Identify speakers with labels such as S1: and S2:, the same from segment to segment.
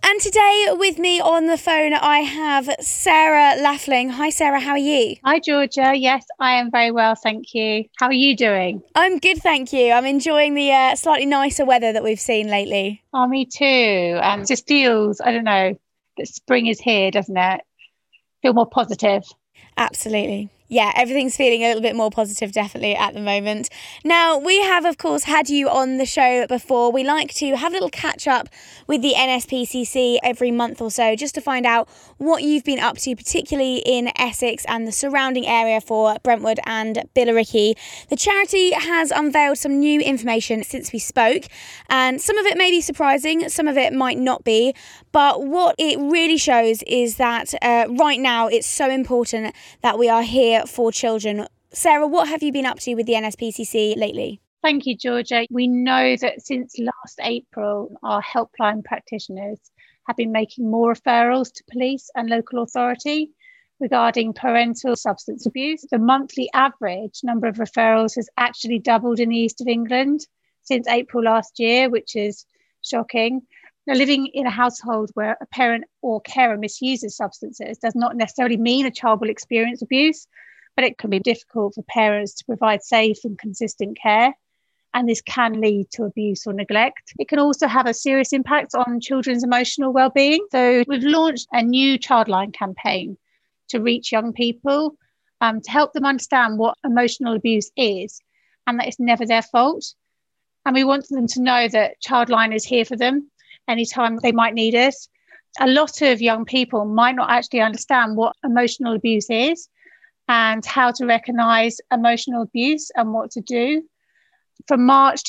S1: And today with me on the phone, I have Sarah Laffling. Hi, Sarah. How are you?
S2: Hi, Georgia. Yes, I am very well, thank you. How are you doing?
S1: I'm good, thank you. I'm enjoying the slightly nicer weather that we've seen lately.
S2: Oh, me too. And it just feels, I don't know, that spring is here, doesn't it? Feel more positive.
S1: Absolutely. Yeah, everything's feeling a little bit more positive, definitely, at the moment. Now, we have, of course, had you on the show before. We like to have a little catch up with the NSPCC every month or so, just to find out what you've been up to, particularly in Essex and the surrounding area for Brentwood and Billericay. The charity has unveiled some new information since we spoke, and some of it may be surprising, some of it might not be, but what it really shows is that right now it's so important that we are here for children. Sarah, what have you been up to with the NSPCC lately?
S2: Thank you, Georgia. We know that since last April, our helpline practitioners have been making more referrals to police and local authority regarding parental substance abuse. The monthly average number of referrals has actually doubled in the east of England since April last year, which is shocking. Now, living in a household where a parent or carer misuses substances does not necessarily mean a child will experience abuse, but it can be difficult for parents to provide safe and consistent care, and this can lead to abuse or neglect. It can also have a serious impact on children's emotional well-being. So we've launched a new Childline campaign to reach young people, to help them understand what emotional abuse is and that it's never their fault. And we want them to know that Childline is here for them anytime they might need us. A lot of young people might not actually understand what emotional abuse is and how to recognise emotional abuse and what to do. From March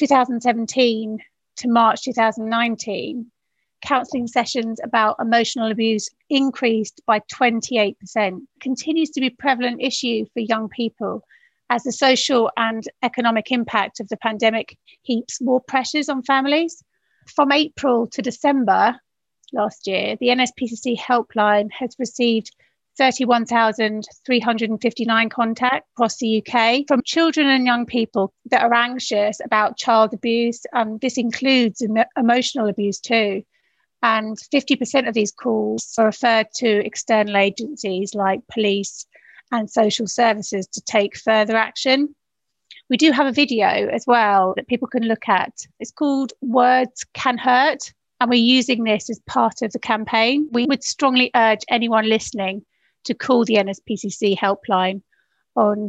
S2: 2017 to March 2019, counselling sessions about emotional abuse increased by 28%. It continues to be a prevalent issue for young people as the social and economic impact of the pandemic heaps more pressures on families. From April to December last year, the NSPCC helpline has received 31,359 contacts across the UK from children and young people that are anxious about child abuse. This includes emotional abuse too. And 50% of these calls are referred to external agencies like police and social services to take further action. We do have a video as well that people can look at. It's called Words Can Hurt, and we're using this as part of the campaign. We would strongly urge anyone listening to call the NSPCC helpline on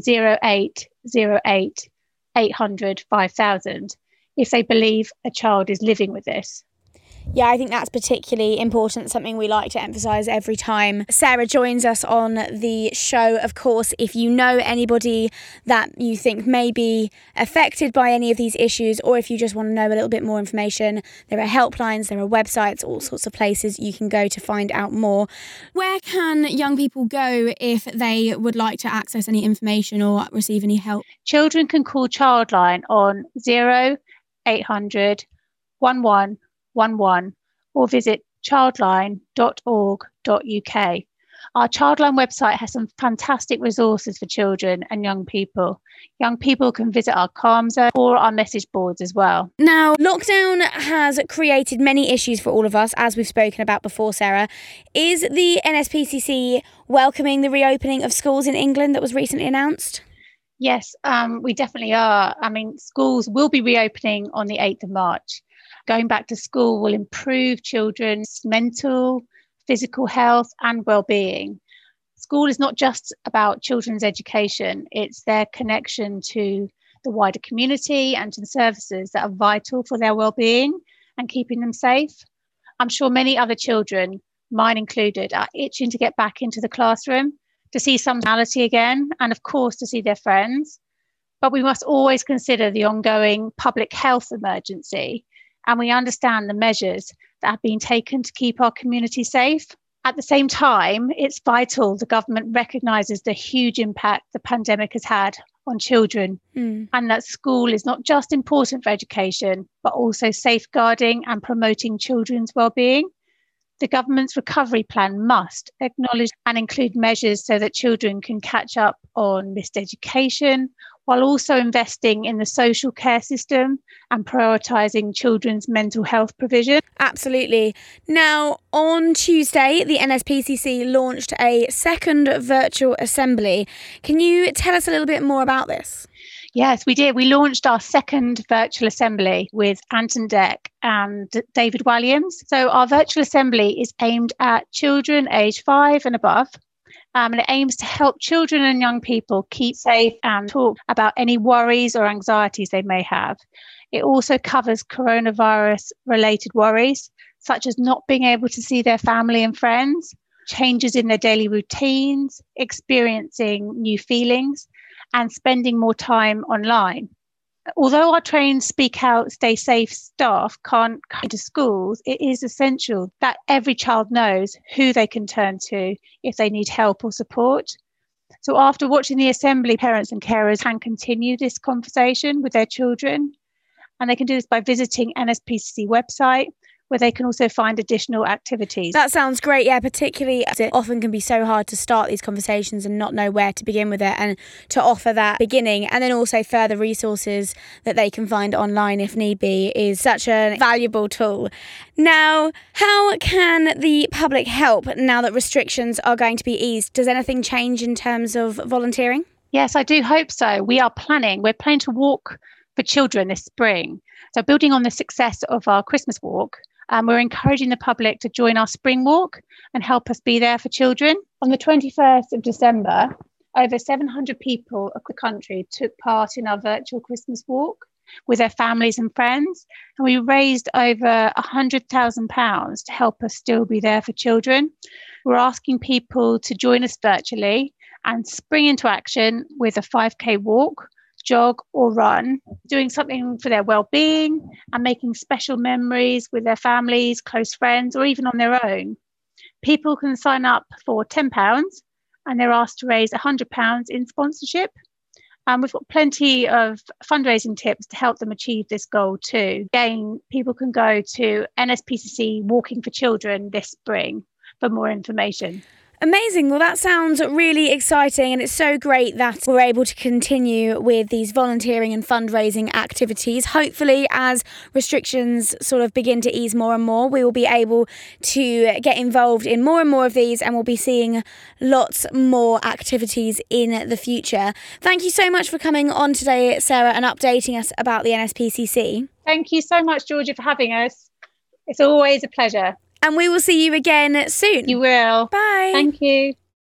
S2: 0808 800 5000 if they believe a child is living with this.
S1: Yeah, I think that's particularly important, something we like to emphasise every time Sarah joins us on the show. Of course, if you know anybody that you think may be affected by any of these issues, or if you just want to know a little bit more information, there are helplines, there are websites, all sorts of places you can go to find out more. Where can young people go if they would like to access any information or receive any help?
S2: Children can call Childline on 0800 11 or visit childline.org.uk. Our Childline website has some fantastic resources for children and young people. Young people can visit our calm zone or our message boards as well.
S1: Now, lockdown has created many issues for all of us, as we've spoken about before, Sarah. Is the NSPCC welcoming the reopening of schools in England that was recently announced?
S2: Yes, we definitely are. I mean, schools will be reopening on the 8th of March. Going back to school will improve children's mental, physical health and well-being. School is not just about children's education, it's their connection to the wider community and to the services that are vital for their well-being and keeping them safe. I'm sure many other children, mine included, are itching to get back into the classroom, to see some normality again, and of course to see their friends. But we must always consider the ongoing public health emergency, and we understand the measures that have been taken to keep our community safe. At the same time, it's vital the government recognises the huge impact the pandemic has had on children, and that school is not just important for education, but also safeguarding and promoting children's well-being. The government's recovery plan must acknowledge and include measures so that children can catch up on missed education while also investing in the social care system and prioritising children's mental health provision.
S1: Absolutely. Now, on Tuesday, the NSPCC launched a second virtual assembly. Can you tell us a little bit more about this?
S2: Yes, we did. We launched our second virtual assembly with Anton Deck and David Walliams. So our virtual assembly is aimed at children aged 5 and above. And it aims to help children and young people keep safe and talk about any worries or anxieties they may have. It also covers coronavirus-related worries, such as not being able to see their family and friends, changes in their daily routines, experiencing new feelings, and spending more time online. Although our trained Speak Out, Stay Safe staff can't come to schools, it is essential that every child knows who they can turn to if they need help or support. So after watching the assembly, parents and carers can continue this conversation with their children, and they can do this by visiting NSPCC website, where they can also find additional activities.
S1: That sounds great, yeah, particularly as it often can be so hard to start these conversations and not know where to begin with it, and to offer that beginning and then also further resources that they can find online if need be is such a valuable tool. Now, how can the public help now that restrictions are going to be eased? Does anything change in terms of volunteering?
S2: Yes, I do hope so. We're planning to walk for children this spring. So building on the success of our Christmas walk, we're encouraging the public to join our spring walk and help us be there for children. On the 21st of December, over 700 people across the country took part in our virtual Christmas walk with their families and friends. And we raised over £100,000 to help us still be there for children. We're asking people to join us virtually and spring into action with a 5K walk, jog or run, doing something for their well-being and making special memories with their families, close friends, or even on their own. People can sign up for £10 and they're asked to raise £100 in sponsorship. And we've got plenty of fundraising tips to help them achieve this goal too. Again, people can go to NSPCC Walking for Children this spring for more information.
S1: Amazing. Well, that sounds really exciting, and it's so great that we're able to continue with these volunteering and fundraising activities. Hopefully, as restrictions sort of begin to ease more and more, we will be able to get involved in more and more of these, and we'll be seeing lots more activities in the future. Thank you so much for coming on today, Sarah, and updating us about the NSPCC.
S2: Thank you so much, Georgia, for having us. It's always a pleasure.
S1: And we will see you again soon.
S2: You will.
S1: Bye.
S2: Thank you.